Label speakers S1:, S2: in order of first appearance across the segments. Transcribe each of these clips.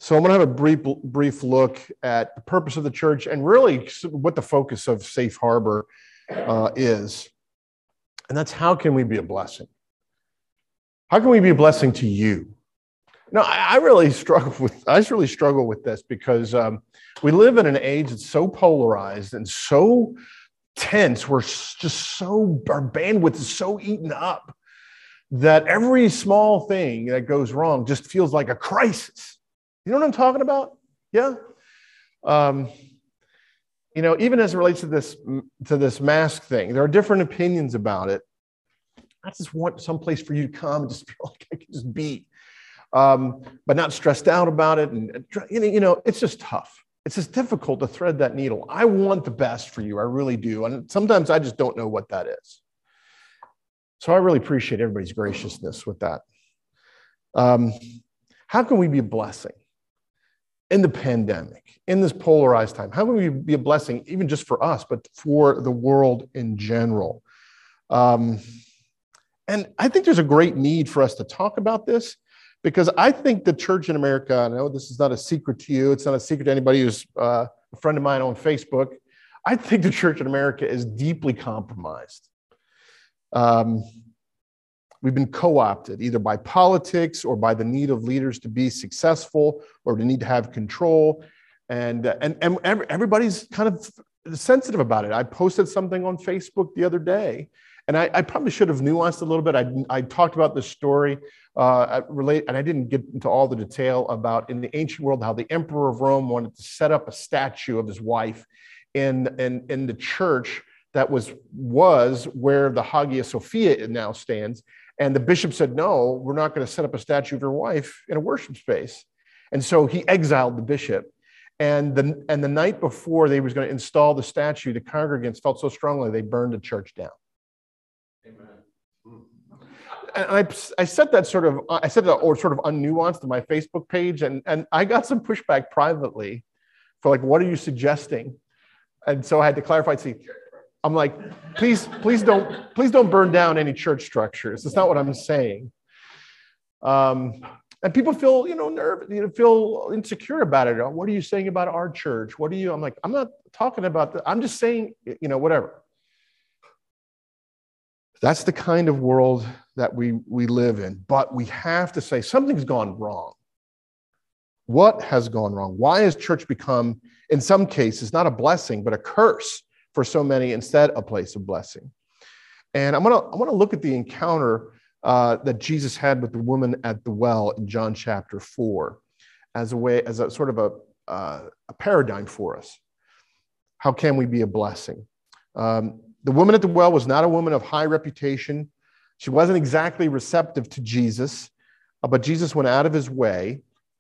S1: So I'm going to have a brief look at the purpose of the church and really what the focus of Safe Harbor is. And that's, how can we be a blessing? How can we be a blessing to you? No, I really struggle with this because we live in an age that's so polarized and so tense. We're just our bandwidth is so eaten up that every small thing that goes wrong just feels like a crisis. You know what I'm talking about? Yeah. Even as it relates to this mask thing, there are different opinions about it. I just want some place for you to come and just feel like I can just be, but not stressed out about it. And it's just tough. It's just difficult to thread that needle. I want the best for you. I really do. And sometimes I just don't know what that is. So I really appreciate everybody's graciousness with that. How can we be a blessing in the pandemic, in this polarized time? How can we be a blessing, even just for us, but for the world in general? And I think there's a great need for us to talk about this, because I think the church in America, I know this is not a secret to you, it's not a secret to anybody who's a friend of mine on Facebook, I think the church in America is deeply compromised. We've been co-opted either by politics or by the need of leaders to be successful or the need to have control. And everybody's kind of sensitive about it. I posted something on Facebook the other day, and I probably should have nuanced a little bit. I talked about this story, and I didn't get into all the detail about, in the ancient world, how the emperor of Rome wanted to set up a statue of his wife in the church that was where the Hagia Sophia now stands. And the bishop said, no, we're not going to set up a statue of your wife in a worship space. And so he exiled the bishop. And the night before they was going to install the statue, the congregants felt so strongly they burned the church down. Amen. And I said that sort of unnuanced to my Facebook page, and I got some pushback privately for like, what are you suggesting? And so I had to clarify. See, I'm like, please don't burn down any church structures. That's not what I'm saying. And people feel, nervous, feel insecure about it. What are you saying about our church? I'm like, I'm not talking about that. I'm just saying, whatever. That's the kind of world that we live in. But we have to say something's gone wrong. What has gone wrong? Why has church become, in some cases, not a blessing, but a curse for so many, instead a place of blessing? And I want to look at the encounter that Jesus had with the woman at the well in John chapter 4 as a sort of a paradigm for us. How can we be a blessing? The woman at the well was not a woman of high reputation. She wasn't exactly receptive to Jesus, but Jesus went out of his way.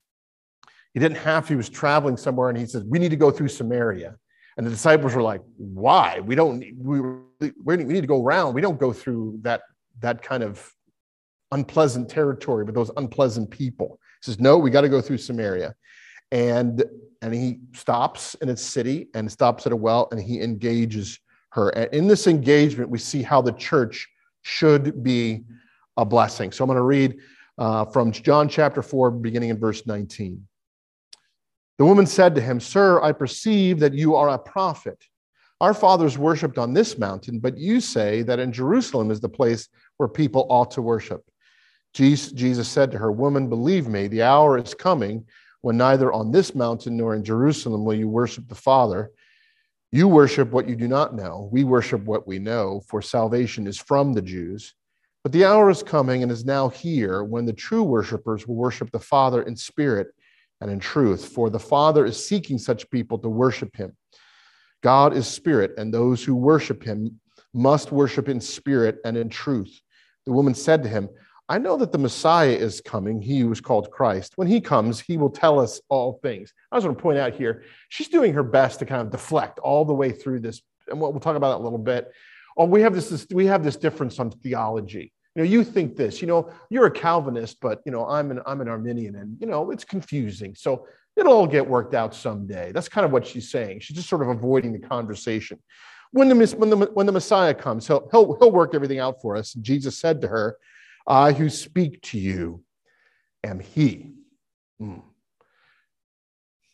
S1: He was traveling somewhere, and he said, we need to go through Samaria. And the disciples were like, why? We need to go around. We don't go through that kind of unpleasant territory with those unpleasant people. He says, no, we got to go through Samaria. And he stops in a city and stops at a well, and he engages her. And in this engagement, we see how the church should be a blessing. So I'm going to read from John chapter 4, beginning in verse 19. The woman said to him, Sir, I perceive that you are a prophet. Our fathers worshipped on this mountain, but you say that in Jerusalem is the place where people ought to worship. Jesus said to her, Woman, believe me, the hour is coming when neither on this mountain nor in Jerusalem will you worship the Father. You worship what you do not know. We worship what we know, for salvation is from the Jews. But the hour is coming and is now here when the true worshipers will worship the Father in spirit and in truth, for the Father is seeking such people to worship him. God is spirit, and those who worship him must worship in spirit and in truth. The woman said to him, I know that the Messiah is coming, he who is called Christ. When he comes, he will tell us all things. I just want to point out here, she's doing her best to kind of deflect all the way through this, and we'll talk about that a little bit. Oh, we have this difference on theology. You think this, you're a Calvinist, but, I'm an Arminian, and, it's confusing. So it'll all get worked out someday. That's kind of what she's saying. She's just sort of avoiding the conversation. When the Messiah comes, he'll work everything out for us. And Jesus said to her, I who speak to you am he.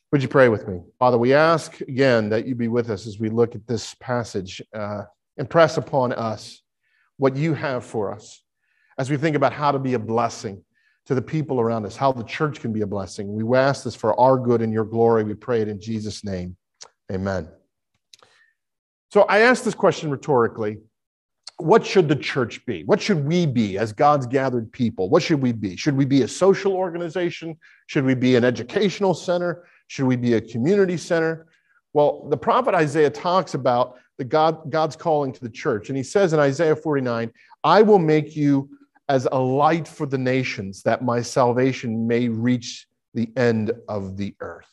S1: Would you pray with me? Father, we ask again that you be with us as we look at this passage. Impress upon us what you have for us as we think about how to be a blessing to the people around us, how the church can be a blessing. We ask this for our good and your glory. We pray it in Jesus' name. Amen. So I asked this question rhetorically. What should the church be? What should we be as God's gathered people? What should we be? Should we be a social organization? Should we be an educational center? Should we be a community center? Well, the prophet Isaiah talks about God's calling to the church. And he says in Isaiah 49, I will make you as a light for the nations, that my salvation may reach the end of the earth.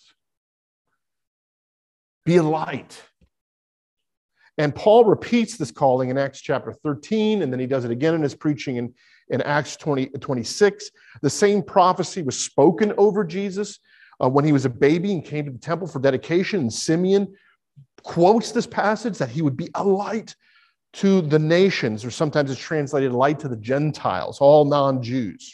S1: Be a light. And Paul repeats this calling in Acts chapter 13, and then he does it again in his preaching in Acts 26. The same prophecy was spoken over Jesus when he was a baby and came to the temple for dedication. And Simeon quotes this passage that he would be a light to the nations, or sometimes it's translated light to the Gentiles, all non-Jews.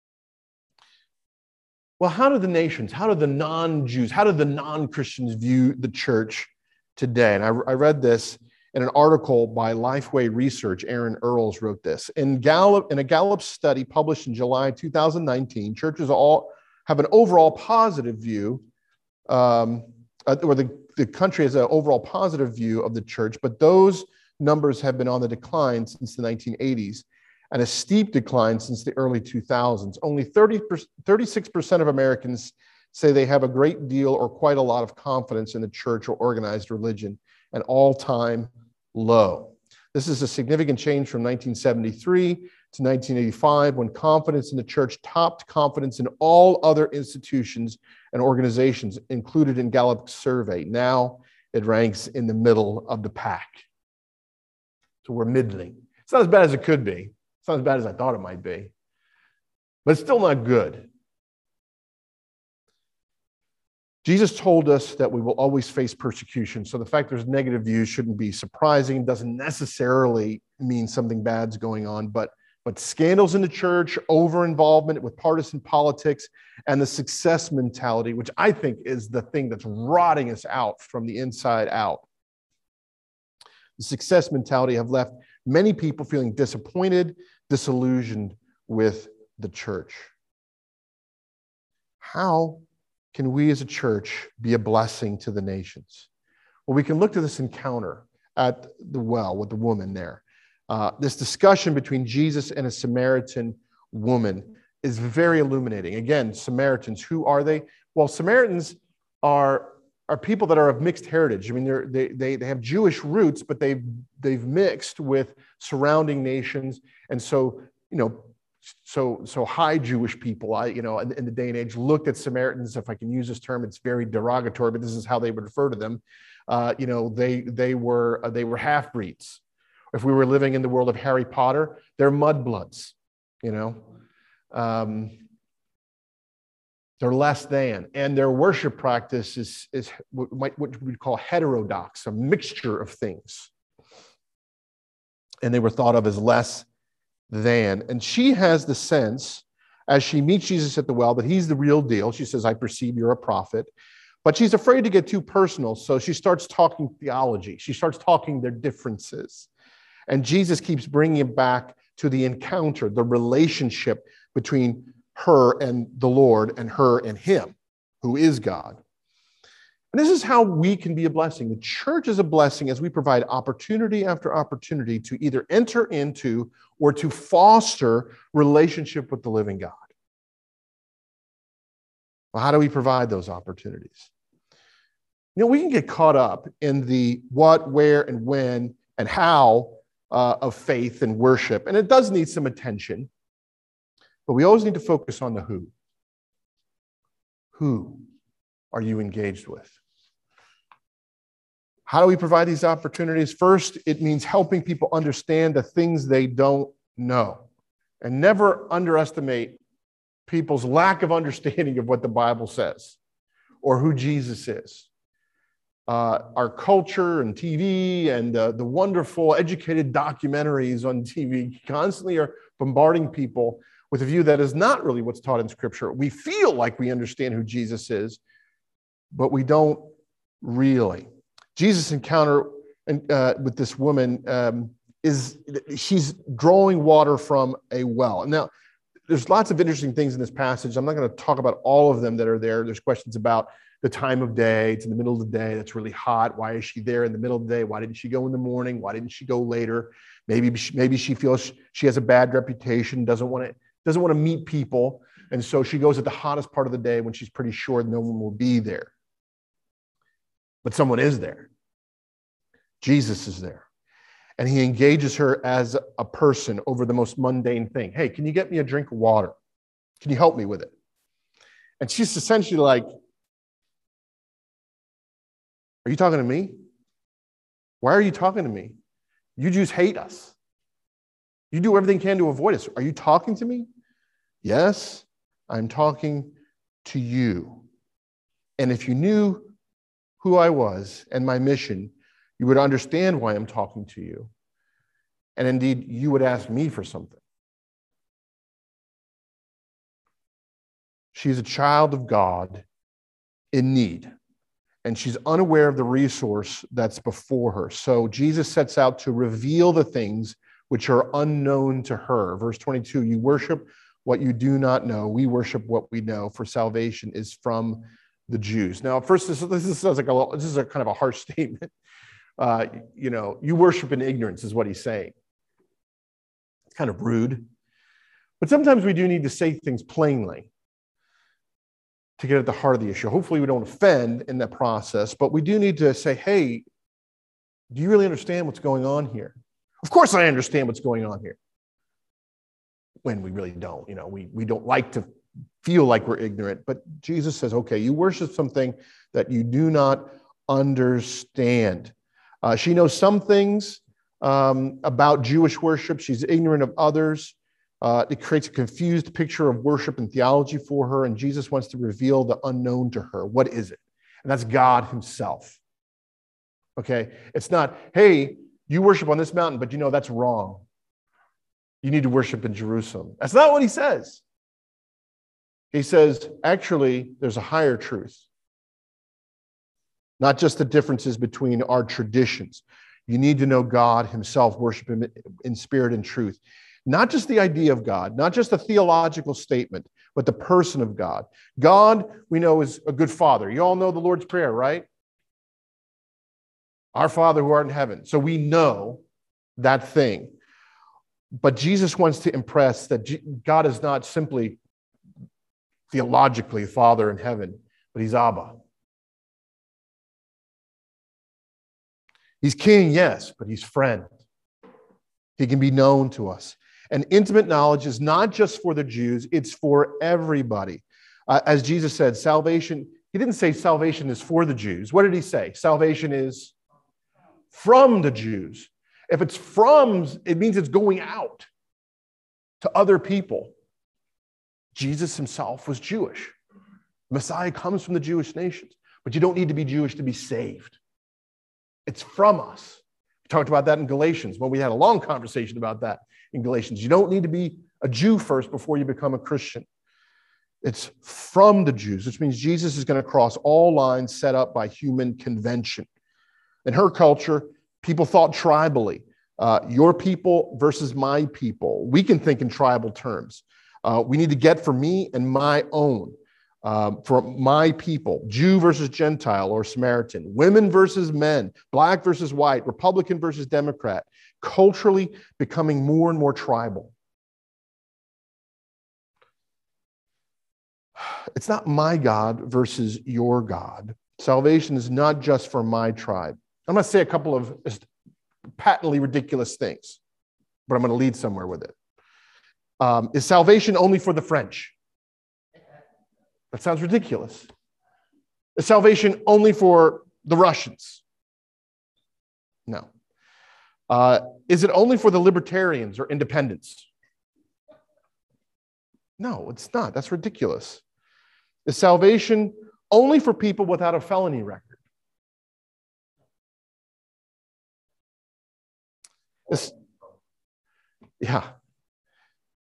S1: Well, how do the nations, how do the non-Jews, how do the non-Christians view the church today? And I read this in an article by Lifeway Research. Aaron Earls wrote this. In a Gallup study published in July 2019, churches all have an overall positive view, or the country has an overall positive view of the church, but those numbers have been on the decline since the 1980s and a steep decline since the early 2000s. Only 36% of Americans say they have a great deal or quite a lot of confidence in the church or organized religion, an all-time low. This is a significant change from 1973 to 1985, when confidence in the church topped confidence in all other institutions and organizations included in Gallup's survey. Now it ranks in the middle of the pack. So we're middling. It's not as bad as it could be. It's not as bad as I thought it might be. But it's still not good. Jesus told us that we will always face persecution. So the fact there's negative views shouldn't be surprising. It doesn't necessarily mean something bad's going on. But scandals in the church, over-involvement with partisan politics, and the success mentality, which I think is the thing that's rotting us out from the inside out. The success mentality have left many people feeling disappointed, disillusioned with the church. How can we as a church be a blessing to the nations? Well, we can look to this encounter at the well with the woman there. This discussion between Jesus and a Samaritan woman is very illuminating. Again, Samaritans, who are they? Well, Samaritans are people that are of mixed heritage. I mean, they have Jewish roots, but they've mixed with surrounding nations, and so high Jewish people, in the day and age, looked at Samaritans. If I can use this term, it's very derogatory, but this is how they would refer to them. They were half breeds. If we were living in the world of Harry Potter, they're mudbloods. They're less than, and their worship practice is what we'd call heterodox, a mixture of things. And they were thought of as less than. And she has the sense, as she meets Jesus at the well, that he's the real deal. She says, I perceive you're a prophet. But she's afraid to get too personal, so she starts talking theology. She starts talking their differences. And Jesus keeps bringing it back to the encounter, the relationship between her and the Lord, and her and him, who is God. And this is how we can be a blessing. The church is a blessing as we provide opportunity after opportunity to either enter into or to foster relationship with the living God. Well, how do we provide those opportunities? We can get caught up in the what, where, and when, and how of faith and worship, and it does need some attention. But we always need to focus on the who. Who are you engaged with? How do we provide these opportunities? First, it means helping people understand the things they don't know. And never underestimate people's lack of understanding of what the Bible says or who Jesus is. Our culture and TV and the wonderful educated documentaries on TV constantly are bombarding people with a view that is not really what's taught in Scripture. We feel like we understand who Jesus is, but we don't really. Jesus' encounter with this woman she's drawing water from a well. Now, there's lots of interesting things in this passage. I'm not going to talk about all of them that are there. There's questions about the time of day. It's in the middle of the day. That's really hot. Why is she there in the middle of the day? Why didn't she go in the morning? Why didn't she go later? Maybe she feels she has a bad reputation, doesn't want to meet people. And so she goes at the hottest part of the day when she's pretty sure no one will be there. But someone is there. Jesus is there. And he engages her as a person over the most mundane thing. Hey, can you get me a drink of water? Can you help me with it? And she's essentially like, are you talking to me? Why are you talking to me? You Jews hate us. You do everything you can to avoid us. Are you talking to me? Yes, I'm talking to you. And if you knew who I was and my mission, you would understand why I'm talking to you. And indeed, you would ask me for something. She's a child of God in need, and she's unaware of the resource that's before her. So Jesus sets out to reveal the things which are unknown to her. Verse 22, you worship what you do not know. We worship what we know, for salvation is from the Jews. Now, at first, this sounds like this is a kind of a harsh statement. You worship in ignorance is what he's saying. It's kind of rude. But sometimes we do need to say things plainly to get at the heart of the issue. Hopefully we don't offend in that process, but we do need to say, hey, do you really understand what's going on here? Of course I understand what's going on here. When we really don't. We don't like to feel like we're ignorant, but Jesus says, okay, you worship something that you do not understand. She knows some things about Jewish worship. She's ignorant of others. It creates a confused picture of worship and theology for her, and Jesus wants to reveal the unknown to her. What is it? And that's God himself. Okay? It's not, hey, you worship on this mountain, but that's wrong. You need to worship in Jerusalem. That's not what he says. He says, actually, there's a higher truth. Not just the differences between our traditions. You need to know God himself, worship him in spirit and truth. Not just the idea of God, not just a theological statement, but the person of God. God, we know, is a good father. You all know the Lord's Prayer, right? Our Father who art in heaven. So we know that thing. But Jesus wants to impress that God is not simply theologically Father in heaven, but he's Abba. He's king, yes, but he's friend. He can be known to us. And intimate knowledge is not just for the Jews, it's for everybody. As Jesus said, salvation, he didn't say salvation is for the Jews. What did he say? Salvation is from the Jews. If it's from, it means it's going out to other people. Jesus himself was Jewish. Messiah comes from the Jewish nations, but you don't need to be Jewish to be saved. It's from us. We talked about that in Galatians. Well, we had a long conversation about that in Galatians. You don't need to be a Jew first before you become a Christian. It's from the Jews, which means Jesus is going to cross all lines set up by human convention. In her culture, people thought tribally. Your people versus my people. We can think in tribal terms. We need to get for me and my own. For my people, Jew versus Gentile or Samaritan, women versus men, black versus white, Republican versus Democrat, culturally becoming more and more tribal. It's not my God versus your God. Salvation is not just for my tribe. I'm going to say a couple of patently ridiculous things, but I'm going to lead somewhere with it. Is salvation only for the French? That sounds ridiculous. Is salvation only for the Russians? No. Is it only for the libertarians or independents? No, it's not. That's ridiculous. Is salvation only for people without a felony record? Yeah.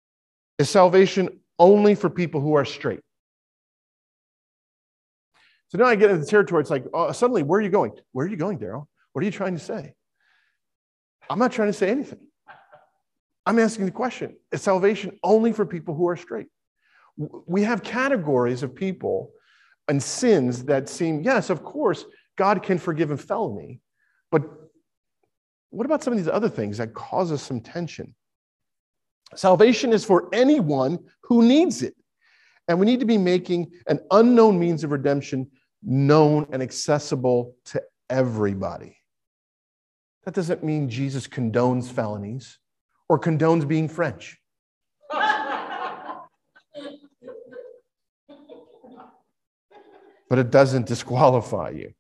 S1: Is salvation only for people who are straight? So now I get into the territory. It's like, oh, suddenly, where are you going? Where are you going, Daryl? What are you trying to say? I'm not trying to say anything. I'm asking the question, is salvation only for people who are straight? We have categories of people and sins that seem, yes, of course, God can forgive a felony, but what about some of these other things that cause us some tension? Salvation is for anyone who needs it. And we need to be making an unknown means of redemption known and accessible to everybody. That doesn't mean Jesus condones felonies or condones being French. But it doesn't disqualify you.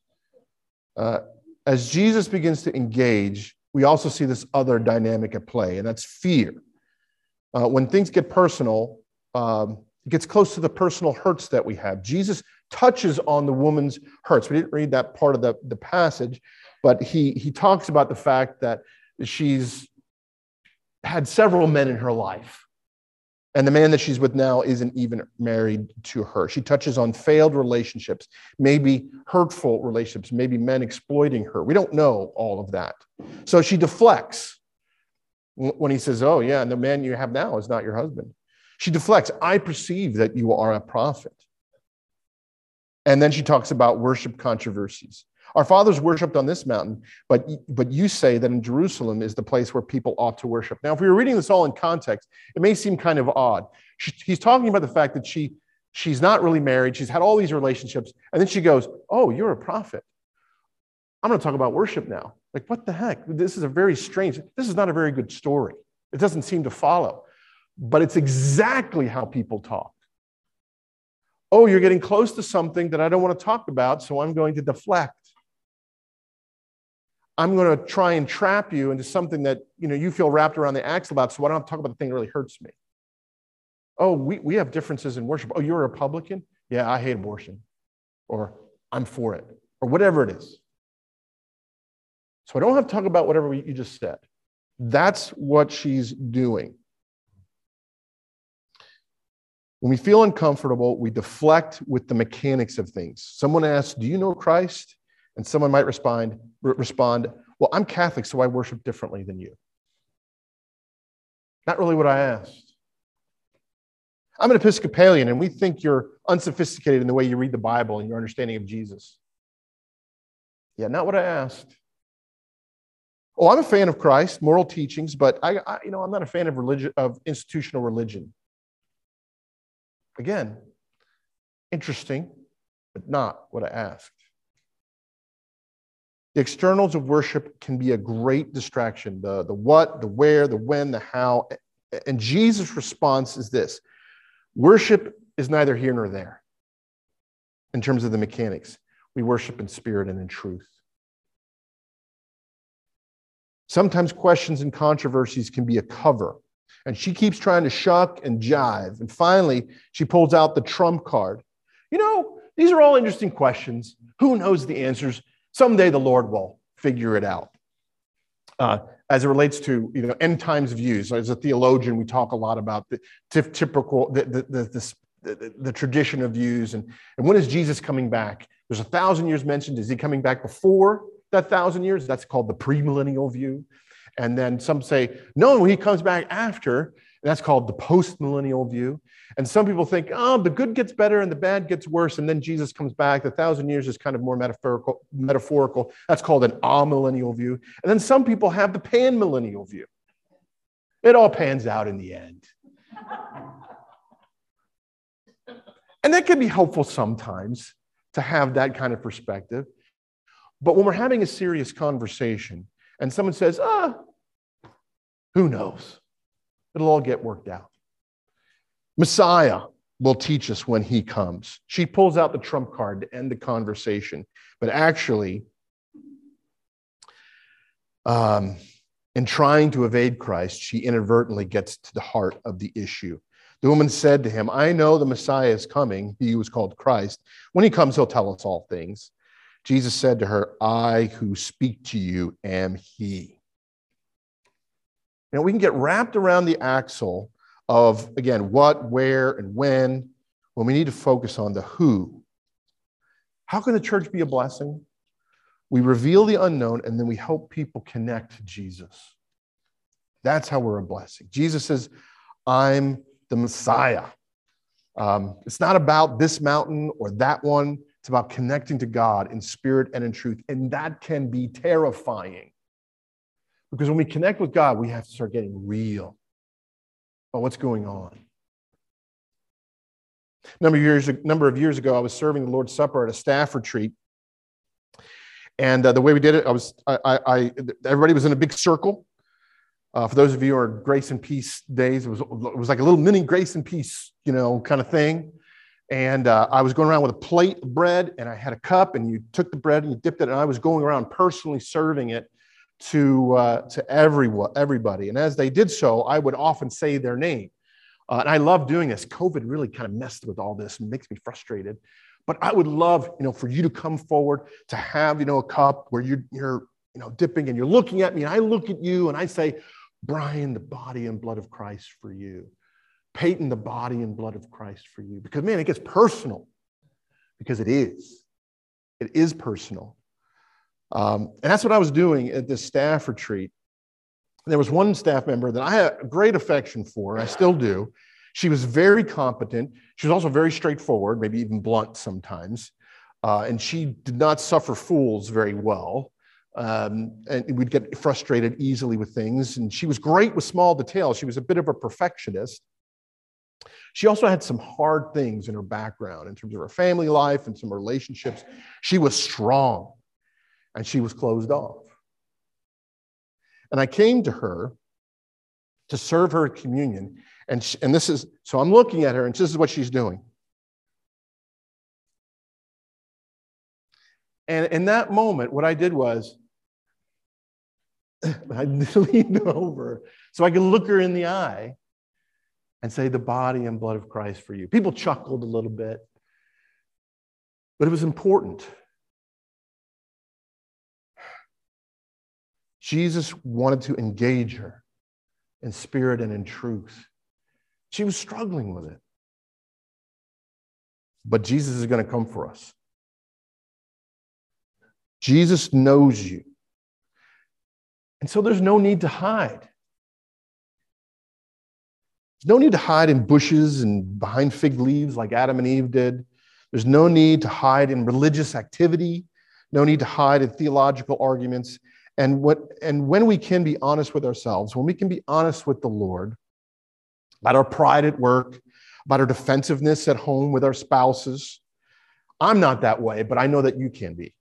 S1: As Jesus begins to engage, we also see this other dynamic at play, and that's fear. When things get personal, it gets close to the personal hurts that we have. Jesus touches on the woman's hurts. We didn't read that part of the passage, but he talks about the fact that she's had several men in her life. And the man that she's with now isn't even married to her. She touches on failed relationships, maybe hurtful relationships, maybe men exploiting her. We don't know all of that. So she deflects when he says, oh, yeah, and the man you have now is not your husband. She deflects, I perceive that you are a prophet. And then she talks about worship controversies. Our fathers worshipped on this mountain, but you say that in Jerusalem is the place where people ought to worship. Now, if we were reading this all in context, it may seem kind of odd. He's talking about the fact that she's not really married. She's had all these relationships. And then she goes, oh, you're a prophet. I'm going to talk about worship now. Like, what the heck? This is not a very good story. It doesn't seem to follow. But it's exactly how people talk. Oh, you're getting close to something that I don't want to talk about, so I'm going to deflect. I'm going to try and trap you into something that you feel wrapped around the axle about, so I don't have to talk about the thing that really hurts me. Oh, we have differences in worship. Oh, you're a Republican? Yeah, I hate abortion. Or I'm for it. Or whatever it is. So I don't have to talk about whatever you just said. That's what she's doing. When we feel uncomfortable, we deflect with the mechanics of things. Someone asks, do you know Christ? And someone might respond, well, I'm Catholic, so I worship differently than you. Not really what I asked. I'm an Episcopalian, and we think you're unsophisticated in the way you read the Bible and your understanding of Jesus. Yeah, not what I asked. Oh, I'm a fan of Christ, moral teachings, but I'm not a fan of religion, of institutional religion. Again, interesting, but not what I asked. The externals of worship can be a great distraction. The what, the where, the when, the how. And Jesus' response is this. Worship is neither here nor there in terms of the mechanics. We worship in spirit and in truth. Sometimes questions and controversies can be a cover. And she keeps trying to shuck and jive. And finally, she pulls out the trump card. These are all interesting questions. Who knows the answers? Someday the Lord will figure it out. As it relates to end times views, as a theologian, we talk a lot about the typical the tradition of views, and when is Jesus coming back? There's 1,000 years mentioned. Is he coming back before that 1,000 years? That's called the premillennial view. And then some say, no, he comes back after, and that's called the postmillennial view. And some people think, oh, the good gets better and the bad gets worse, and then Jesus comes back. The 1,000 years is kind of more metaphorical. That's called an amillennial view. And then some people have the panmillennial view. It all pans out in the end. And that can be helpful sometimes to have that kind of perspective. But when we're having a serious conversation and someone says, who knows? It'll all get worked out. Messiah will teach us when he comes. She pulls out the trump card to end the conversation. But actually, in trying to evade Christ, she inadvertently gets to the heart of the issue. The woman said to him, I know the Messiah is coming, he who is called Christ. When he comes, he'll tell us all things. Jesus said to her, I who speak to you am he. We can get wrapped around the axle of, again, what, where, and when we need to focus on the who. How can the church be a blessing? We reveal the unknown, and then we help people connect to Jesus. That's how we're a blessing. Jesus says, I'm the Messiah. It's not about this mountain or that one. It's about connecting to God in spirit and in truth. And that can be terrifying. Because when we connect with God, we have to start getting real about what's going on. A number of years ago, I was serving the Lord's Supper at a staff retreat. And the way we did it, everybody was in a big circle. For those of you who are Grace and Peace days, it was like a little mini Grace and Peace, kind of thing. And I was going around with a plate of bread, and I had a cup, and you took the bread and you dipped it, and I was going around personally serving it to everybody. And as they did so, I would often say their name. And I love doing this. COVID really kind of messed with all this and makes me frustrated. But I would love, for you to come forward to have, a cup where you're dipping and you're looking at me, and I look at you and I say, Brian, the body and blood of Christ for you. Peyton, the body and blood of Christ for you. Because, man, it gets personal. Because it is. It is personal. And that's what I was doing at this staff retreat. There was one staff member that I had a great affection for, and I still do. She was very competent. She was also very straightforward, maybe even blunt sometimes. And she did not suffer fools very well. And we'd get frustrated easily with things. And she was great with small details. She was a bit of a perfectionist. She also had some hard things in her background in terms of her family life and some relationships. She was strong, and she was closed off. And I came to her to serve her communion. So I'm looking at her, and this is what she's doing. And in that moment, what I did was, I leaned over so I could look her in the eye and say, the body and blood of Christ for you. People chuckled a little bit, but it was important. Jesus wanted to engage her in spirit and in truth. She was struggling with it. But Jesus is going to come for us. Jesus knows you. And so there's no need to hide. There's no need to hide in bushes and behind fig leaves like Adam and Eve did. There's no need to hide in religious activity. No need to hide in theological arguments. And when we can be honest with ourselves, when we can be honest with the Lord about our pride at work, about our defensiveness at home with our spouses. I'm not that way, but I know that you can be.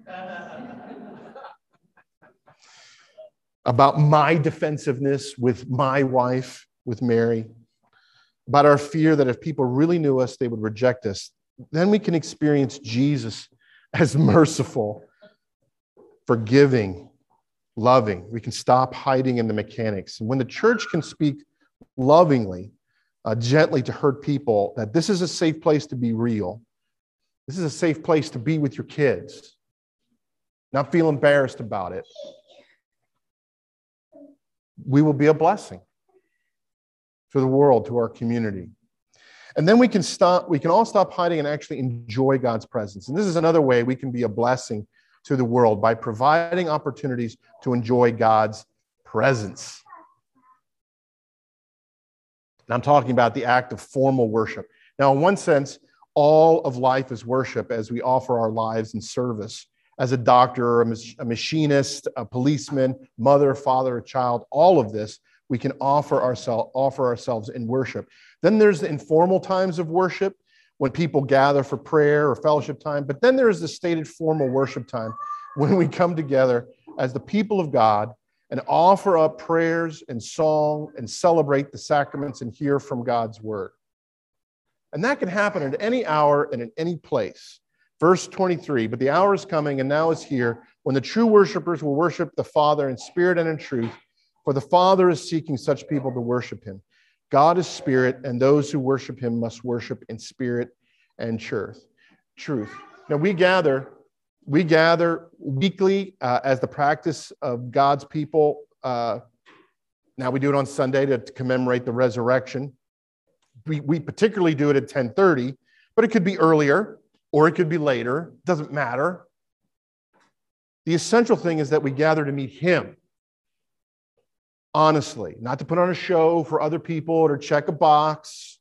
S1: About my defensiveness with my wife, with Mary, about our fear that if people really knew us, they would reject us. Then we can experience Jesus as merciful, forgiving, loving. We can stop hiding in the mechanics. And when the church can speak lovingly, gently to hurt people, that this is a safe place to be real. This is a safe place to be with your kids. Not feel embarrassed about it. We will be a blessing to the world, to our community. And then we can all stop hiding and actually enjoy God's presence. And this is another way we can be a blessing to the world, by providing opportunities to enjoy God's presence. And I'm talking about the act of formal worship. Now, in one sense, all of life is worship as we offer our lives in service. As a doctor, a machinist, a policeman, mother, father, a child, all of this, we can offer ourselves in worship. Then there's the informal times of worship when people gather for prayer or fellowship time. But then there is the stated formal worship time when we come together as the people of God and offer up prayers and song and celebrate the sacraments and hear from God's word. And that can happen at any hour and in any place. Verse 23, but the hour is coming and now is here when the true worshipers will worship the Father in spirit and in truth, for the Father is seeking such people to worship him. God is spirit, and those who worship him must worship in spirit and truth. Now we gather weekly as the practice of God's people. Now we do it on Sunday to commemorate the resurrection. We particularly do it at 10:30, but it could be earlier. or it could be later. Doesn't matter. The essential thing is that we gather to meet him. Honestly, not to put on a show for other people or to check a box,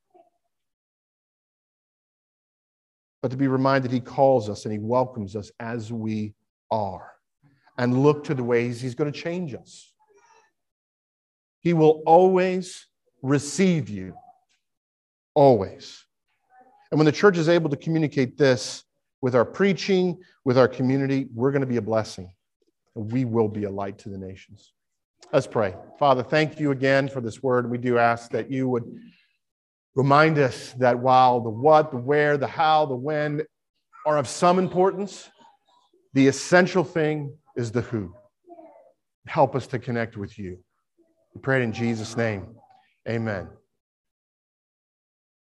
S1: but to be reminded he calls us and he welcomes us as we are, and look to the ways he's going to change us. He will always receive you. Always. And when the church is able to communicate this with our preaching, with our community, we're going to be a blessing. And we will be a light to the nations. Let's pray. Father, thank you again for this word. We do ask that you would remind us that while the what, the where, the how, the when are of some importance, the essential thing is the who. Help us to connect with you. We pray it in Jesus' name. Amen.